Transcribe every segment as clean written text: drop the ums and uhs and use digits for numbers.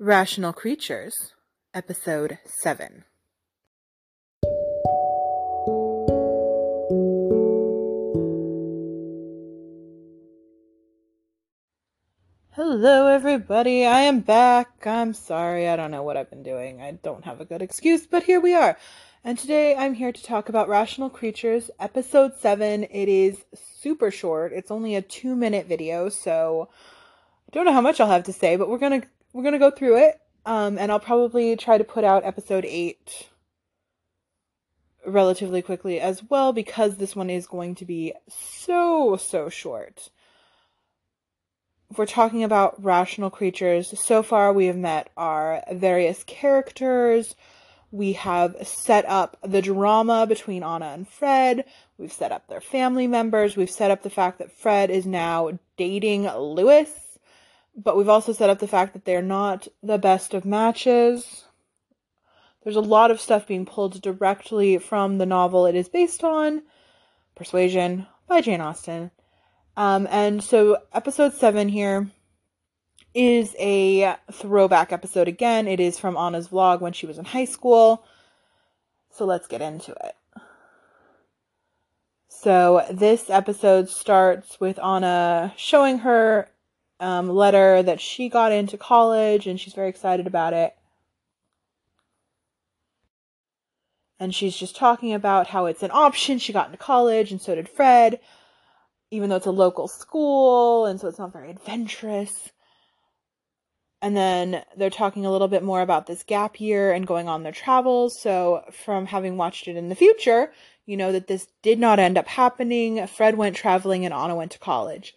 Rational Creatures, Episode 7. Hello everybody, I am back. I'm sorry, I don't know what I've been doing. I don't have a good excuse, but here we are. And today I'm here to talk about Rational Creatures, Episode 7. It is super short. It's only a 2-minute video, so I don't know how much I'll have to say, but we're gonna go through it. And I'll probably try to put out Episode 8 relatively quickly as well, because this one is going to be so short. If we're talking about Rational Creatures, so far we have met our various characters. We have set up the drama between Anna and Fred. We've set up their family members. We've set up the fact that Fred is now dating Louis. But we've also set up the fact that they're not the best of matches. There's a lot of stuff being pulled directly from the novel it is based on, Persuasion by Jane Austen. And so episode 7 here is a throwback episode again. It is from Anna's vlog when she was in high school. So let's get into it. So this episode starts with Anna showing her letter that she got into college, and she's very excited about it. And she's just talking about how it's an option. She got into college, and so did Fred, even though it's a local school, and so it's not very adventurous. And then they're talking a little bit more about this gap year and going on their travels. So from having watched it in the future, you know that this did not end up happening. Fred went traveling and Anna went to college.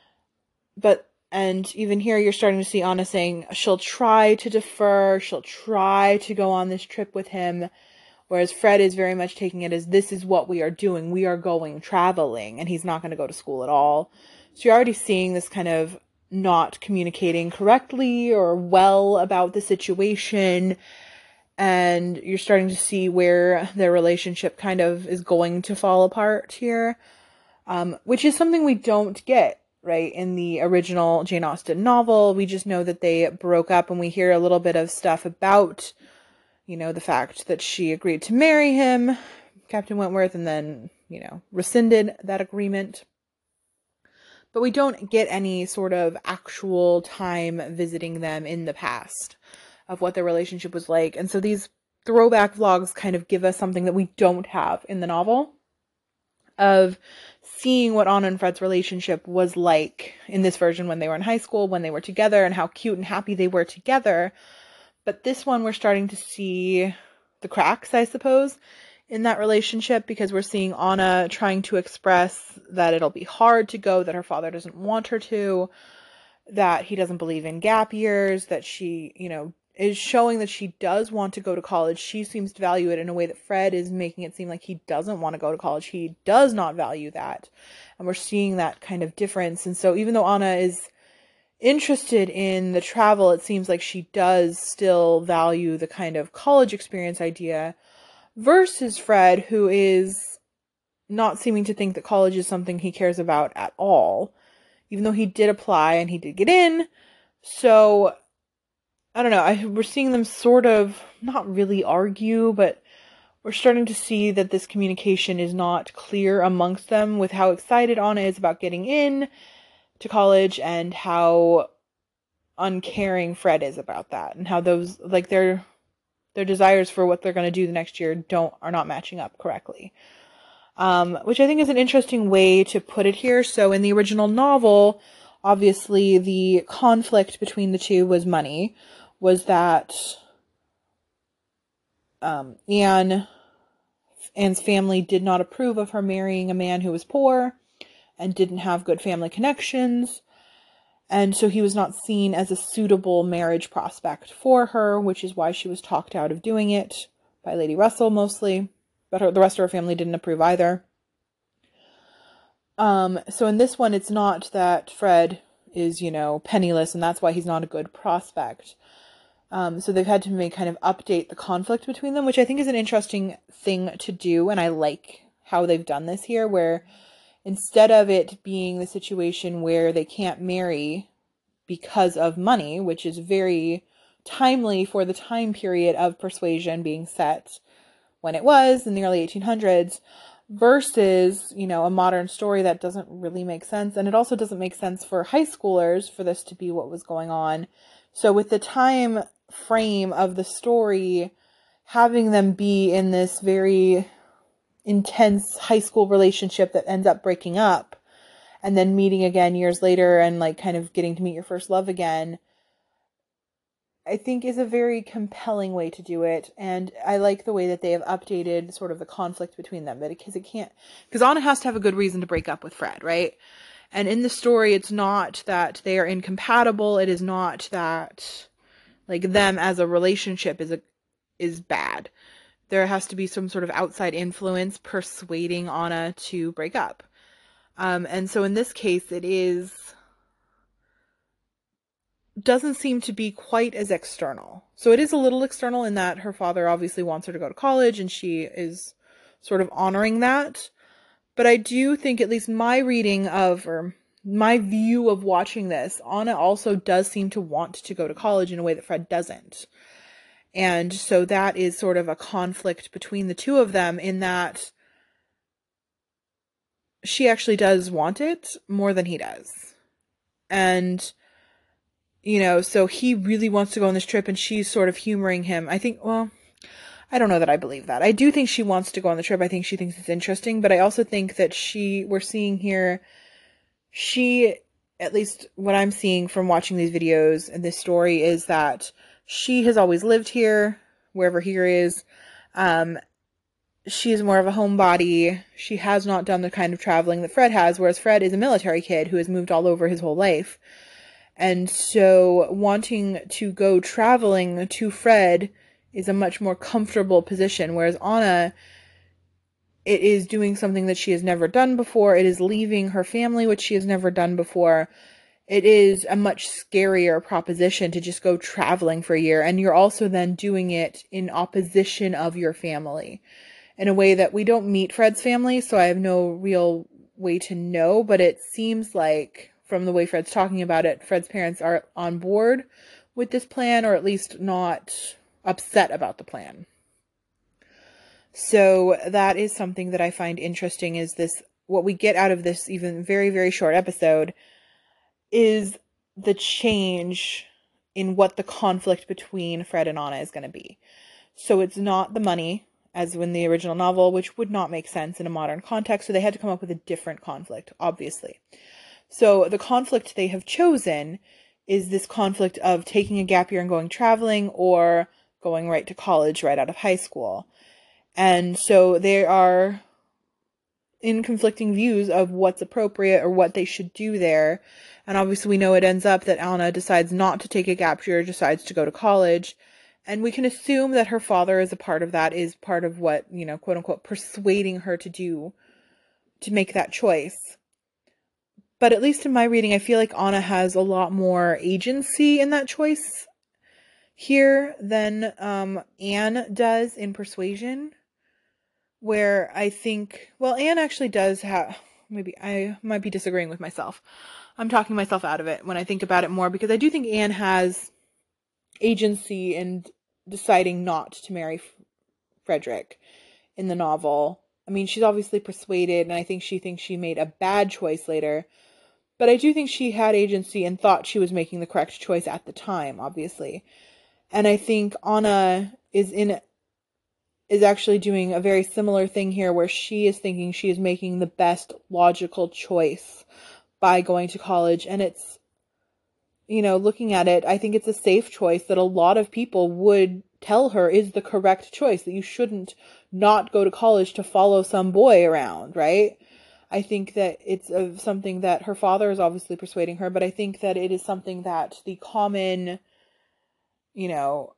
And even here you're starting to see Anna saying she'll try to defer, she'll try to go on this trip with him. Whereas Fred is very much taking it as, this is what we are doing. We are going traveling, and he's not going to go to school at all. So you're already seeing this kind of not communicating correctly or well about the situation. And you're starting to see where their relationship kind of is going to fall apart here. Which is something we don't get, right, in the original Jane Austen novel. We just know that they broke up, and we hear a little bit of stuff about, you know, the fact that she agreed to marry him, Captain Wentworth, and then, you know, rescinded that agreement. But we don't get any sort of actual time visiting them in the past of what their relationship was like. And so these throwback vlogs kind of give us something that we don't have in the novel, of seeing what Anna and Fred's relationship was like in this version when they were in high school, when they were together, and how cute and happy they were together. But this one, we're starting to see the cracks, I suppose, in that relationship, because we're seeing Anna trying to express that it'll be hard to go, that her father doesn't want her to, that he doesn't believe in gap years, that she, you know, is showing that she does want to go to college. She seems to value it in a way that Fred is making it seem like he doesn't want to go to college. He does not value that. And we're seeing that kind of difference. And so even though Anna is interested in the travel, it seems like she does still value the kind of college experience idea, versus Fred, who is not seeming to think that college is something he cares about at all, even though he did apply and he did get in. So I don't know, we're seeing them sort of not really argue, but we're starting to see that this communication is not clear amongst them, with how excited Anna is about getting in to college and how uncaring Fred is about that, and how those, like, their desires for what they're going to do the next year are not matching up correctly. Which I think is an interesting way to put it here. So in the original novel, obviously the conflict between the two was money, was that Anne's family did not approve of her marrying a man who was poor and didn't have good family connections. And so he was not seen as a suitable marriage prospect for her, which is why she was talked out of doing it by Lady Russell mostly. But the rest of her family didn't approve either. So in this one, it's not that Fred is, you know, penniless, and that's why he's not a good prospect. So they've had to kind of update the conflict between them, which I think is an interesting thing to do. And I like how they've done this here, where instead of it being the situation where they can't marry because of money, which is very timely for the time period of Persuasion being set when it was in the early 1800s versus, you know, a modern story that doesn't really make sense. And it also doesn't make sense for high schoolers for this to be what was going on. So with the time frame of the story, having them be in this very intense high school relationship that ends up breaking up and then meeting again years later and like kind of getting to meet your first love again, I think is a very compelling way to do it. And I like the way that they have updated sort of the conflict between them, because Anna has to have a good reason to break up with Fred, right? And in the story, it's not that they are incompatible. It is not that like them as a relationship is bad. There has to be some sort of outside influence persuading Anna to break up. And so in this case, doesn't seem to be quite as external. So it is a little external in that her father obviously wants her to go to college and she is sort of honoring that. But I do think, at least my reading of, or my view of watching this, Anna also does seem to want to go to college in a way that Fred doesn't. And so that is sort of a conflict between the two of them in that she actually does want it more than he does. And you know, so he really wants to go on this trip and she's sort of humoring him. I think, well, I don't know that I believe that. I do think she wants to go on the trip. I think she thinks it's interesting, but I also think that we're seeing here, at least what I'm seeing from watching these videos and this story is that she has always lived here, wherever here is. She is more of a homebody. She has not done the kind of traveling that Fred has, whereas Fred is a military kid who has moved all over his whole life. And so wanting to go traveling to Fred is a much more comfortable position, whereas Anna, it is doing something that she has never done before. It is leaving her family, which she has never done before. It is a much scarier proposition to just go traveling for a year. And you're also then doing it in opposition of your family in a way that we don't meet Fred's family, so I have no real way to know, but it seems like from the way Fred's talking about it, Fred's parents are on board with this plan, or at least not upset about the plan. So that is something that I find interesting, is this, what we get out of this even very, very short episode is the change in what the conflict between Fred and Anna is going to be. So it's not the money, as in the original novel, which would not make sense in a modern context, so they had to come up with a different conflict, obviously. So the conflict they have chosen is this conflict of taking a gap year and going traveling, or going right to college right out of high school. And so they are in conflicting views of what's appropriate or what they should do there. And obviously we know it ends up that Anna decides not to take a gap year, decides to go to college. And we can assume that her father is a part of that, is part of what, you know, quote unquote, persuading her to make that choice. But at least in my reading, I feel like Anna has a lot more agency in that choice here than Anne does in Persuasion. Where I think, well, Anne actually does have, maybe I might be disagreeing with myself. I'm talking myself out of it when I think about it more, because I do think Anne has agency in deciding not to marry Frederick in the novel. I mean, she's obviously persuaded, and I think she thinks she made a bad choice later. But I do think she had agency and thought she was making the correct choice at the time, obviously. And I think Anna is actually doing a very similar thing here, where she is thinking she is making the best logical choice by going to college. And it's, you know, looking at it, I think it's a safe choice that a lot of people would tell her is the correct choice, that you shouldn't not go to college to follow some boy around, right? I think that it's something that her father is obviously persuading her, but I think that it is something that the common, you know,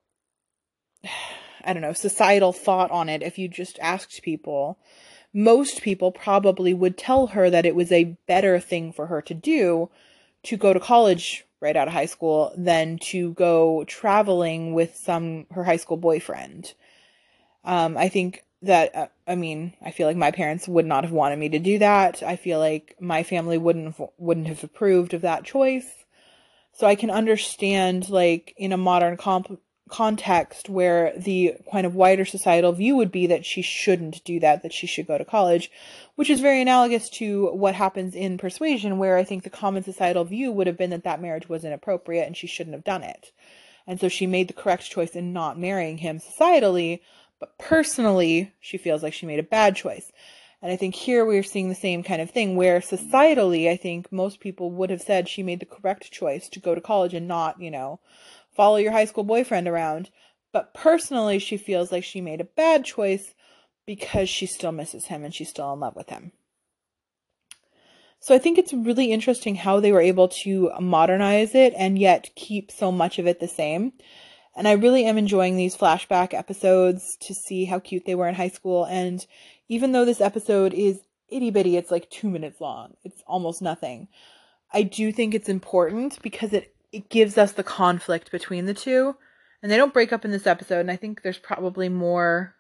I don't know, societal thought on it, if you just asked people, most people probably would tell her that it was a better thing for her to do to go to college right out of high school than to go traveling with her high school boyfriend. I think that, I feel like my parents would not have wanted me to do that. I feel like my family wouldn't have approved of that choice. So I can understand, like, in a modern context where the kind of wider societal view would be that she shouldn't do that she should go to college, which is very analogous to what happens in Persuasion, where I think the common societal view would have been that marriage was inappropriate and she shouldn't have done it. And so she made the correct choice in not marrying him societally, but personally, she feels like she made a bad choice. And I think here we're seeing the same kind of thing, where societally, I think most people would have said she made the correct choice to go to college and not, follow your high school boyfriend around. But personally, she feels like she made a bad choice because she still misses him and she's still in love with him. So I think it's really interesting how they were able to modernize it and yet keep so much of it the same. And I really am enjoying these flashback episodes to see how cute they were in high school. And even though this episode is itty bitty, it's like 2 minutes long. It's almost nothing. I do think it's important because it gives us the conflict between the two. And they don't break up in this episode. And I think there's probably more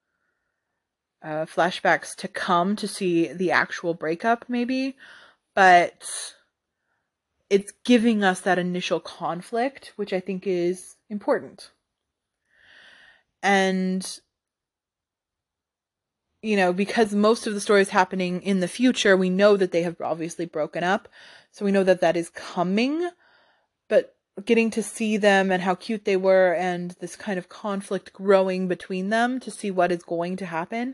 flashbacks to come to see the actual breakup, maybe. But it's giving us that initial conflict, which I think is important. And, because most of the story is happening in the future, we know that they have obviously broken up. So we know that is coming. But getting to see them and how cute they were and this kind of conflict growing between them to see what is going to happen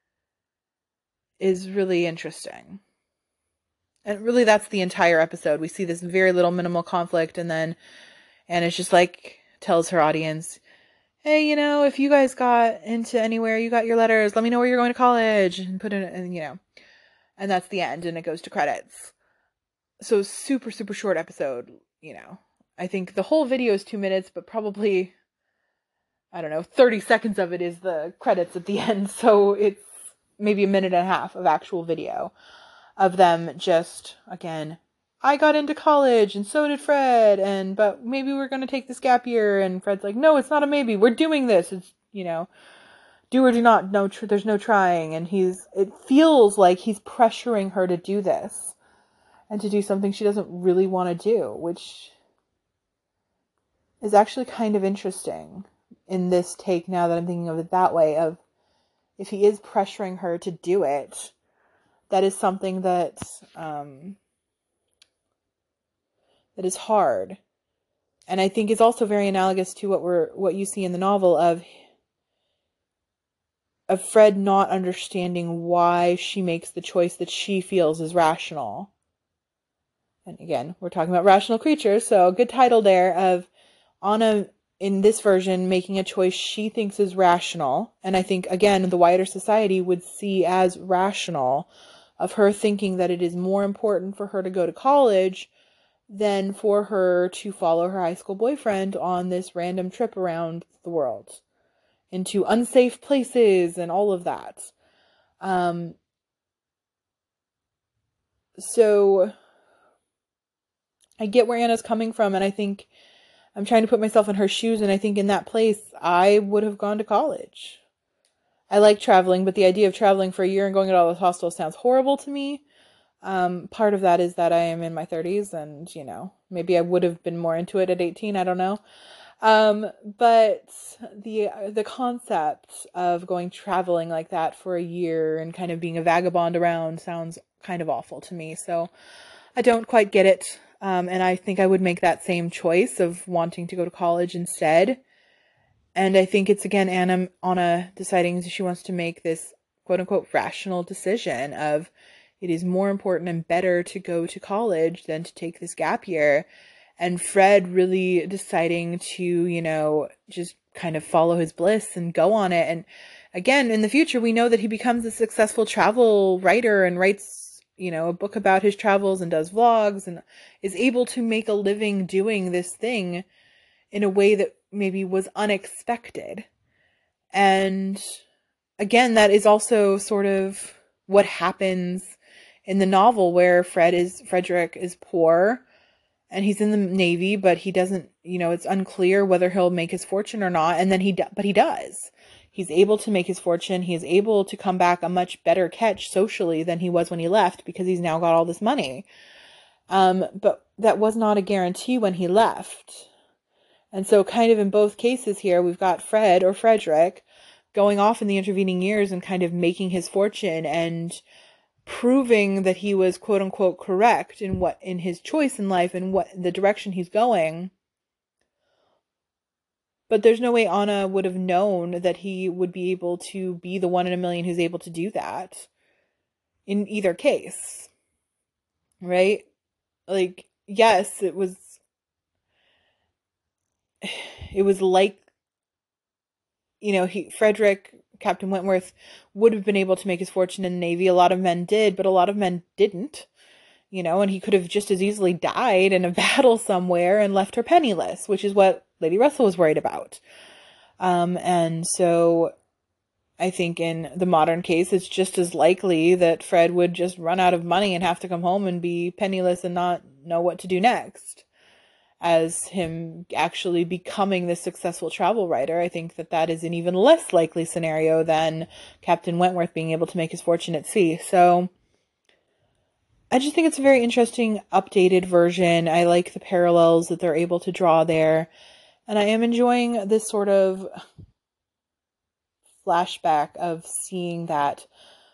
is really interesting. And really, that's the entire episode. We see this very little minimal conflict, and then Anna's just like tells her audience, hey, if you guys got into anywhere, you got your letters, let me know where you're going to college, and put it in, and that's the end, and it goes to credits. So super, super short episode, I think the whole video is 2 minutes, but probably, 30 seconds of it is the credits at the end. So it's maybe a minute and a half of actual video of them just, again, I got into college and so did Fred, but maybe we're going to take this gap year. And Fred's like, no, it's not a maybe. We're doing this. It's, do or do not. No, there's no trying. And it feels like he's pressuring her to do this and to do something she doesn't really want to do, which is actually kind of interesting in this take now that I'm thinking of it that way, of if he is pressuring her to do it, that is something that is hard. And I think is also very analogous to what you see in the novel of Fred not understanding why she makes the choice that she feels is rational. And again, we're talking about rational creatures, so good title there, of Anna in this version making a choice she thinks is rational. And I think, again, the wider society would see as rational, of her thinking that it is more important for her to go to college than for her to follow her high school boyfriend on this random trip around the world into unsafe places and all of that. So I get where Anna's coming from, and I think I'm trying to put myself in her shoes, and I think in that place I would have gone to college. I like traveling, but the idea of traveling for a year and going to all those hostels sounds horrible to me. Part of that is that I am in my 30s and, maybe I would have been more into it at 18. I don't know. But the concept of going traveling like that for a year and kind of being a vagabond around sounds kind of awful to me. So I don't quite get it. And I think I would make that same choice of wanting to go to college instead. And I think it's, again, Anna deciding she wants to make this quote unquote rational decision of it is more important and better to go to college than to take this gap year. And Fred really deciding to, just kind of follow his bliss and go on it. And again, in the future, we know that he becomes a successful travel writer and writes, a book about his travels and does vlogs and is able to make a living doing this thing in a way that maybe was unexpected. And again, that is also sort of what happens in the novel, where Frederick is poor and he's in the Navy, but he doesn't, it's unclear whether he'll make his fortune or not. And then he does. He's able to make his fortune. He is able to come back a much better catch socially than he was when he left, because he's now got all this money. But that was not a guarantee when he left. And so kind of in both cases here, we've got Fred or Frederick going off in the intervening years and kind of making his fortune and proving that he was quote unquote correct in his choice in life and what the direction he's going. But there's no way Anna would have known that he would be able to be the one in a million who's able to do that in either case. Right? Like, yes, it was like, Frederick, Captain Wentworth, would have been able to make his fortune in the Navy. A lot of men did, but a lot of men didn't, and he could have just as easily died in a battle somewhere and left her penniless, which is what Lady Russell was worried about. And so I think in the modern case, it's just as likely that Fred would just run out of money and have to come home and be penniless and not know what to do next, as him actually becoming this successful travel writer. I think that is an even less likely scenario than Captain Wentworth being able to make his fortune at sea. So I just think it's a very interesting updated version. I like the parallels that they're able to draw there. And I am enjoying this sort of flashback of seeing that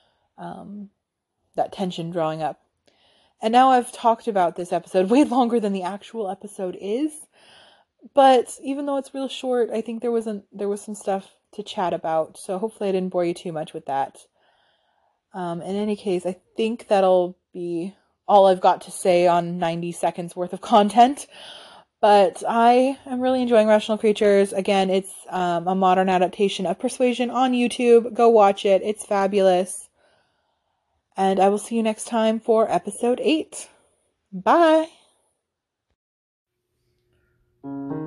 tension drawing up. And now I've talked about this episode way longer than the actual episode is. But even though it's real short, I think there was some stuff to chat about. So hopefully I didn't bore you too much with that. In any case, I think that'll be all I've got to say on 90 seconds worth of content. But I am really enjoying Rational Creatures. Again, it's a modern adaptation of Persuasion on YouTube. Go watch it. It's fabulous. And I will see you next time for episode 8. Bye!